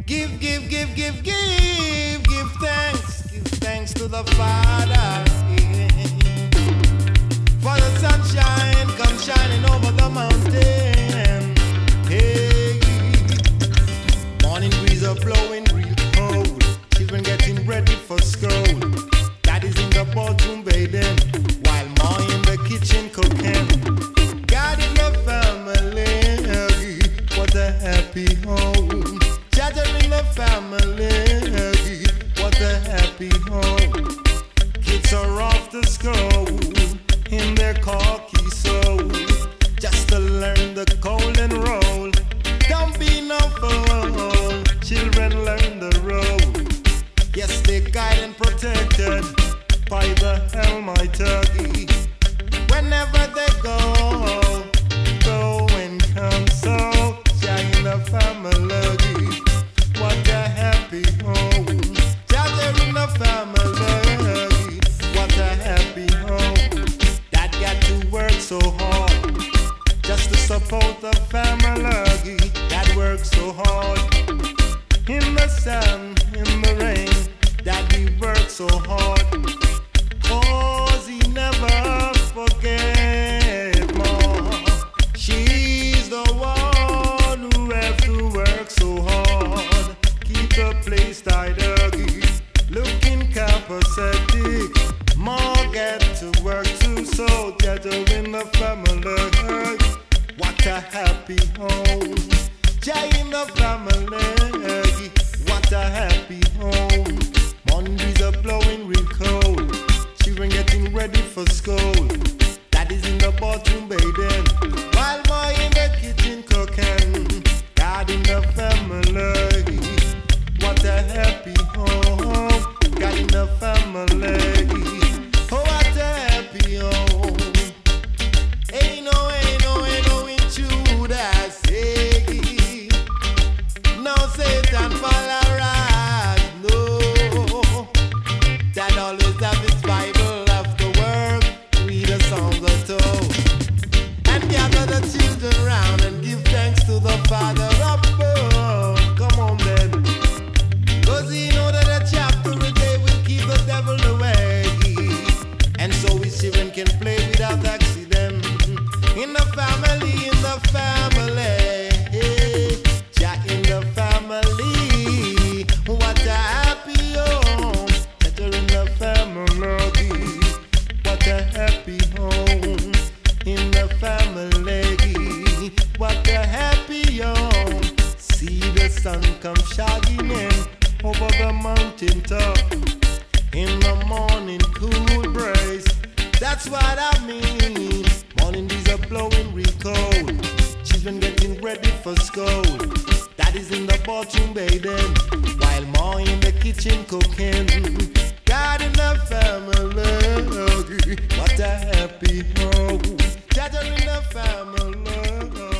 Give thanks. Give thanks to the Father. For the sunshine come shining over the mountain. Hey, morning breeze are blowing real cold. Children getting ready for school. Daddy's in the bathroom bathing, while Ma in the kitchen cooking. God in the family, what a happy home. Jaja in the family, what a happy home. Kids are off to school in their khaki soul, just to learn the golden roll. Don't be no fool, children learn the road. Yes, they're guided and protected by the Almighty. Whenever they go and come. So, Jah in the family, what a happy home. Jah in the family, what a happy home. Dad got to work so hard just to support the family. Dad works so hard in the sun, in the rain. Daddy works so hard, 'cause he never forget Mom. She's the one who have to work so hard, keep the place tidy, looking copacetic. Mom get to work too, so get her in the family. What a happy home. Jah in the family, what a happy home. Mondays are blowing real cold. Children getting ready for school. Daddy's in the bathroom bathing, while Ma in the kitchen cooking. God in the family, what a happy home. God in the family, oh what a happy home. Ain't no intruder, say. No Satan followers, no. Dad always have his Bible after work, read a song or two, and gather the children round and give thanks to the Father above. Come on then, 'cause he know that a chapter a day will keep the devil away, and so his children can play without accident. In the family, Jah in the family, what a happy home. Better in the family, what a happy home. In the family, what a happy home. See the sun come shining in over the mountain top. In the morning, cool breeze. That's what I mean. Morning breeze are blowing real cold. Children getting ready for school. Daddy's in the bathroom bathing, while Ma in the kitchen cooking. God in the family, what a happy home. Jaja in the family.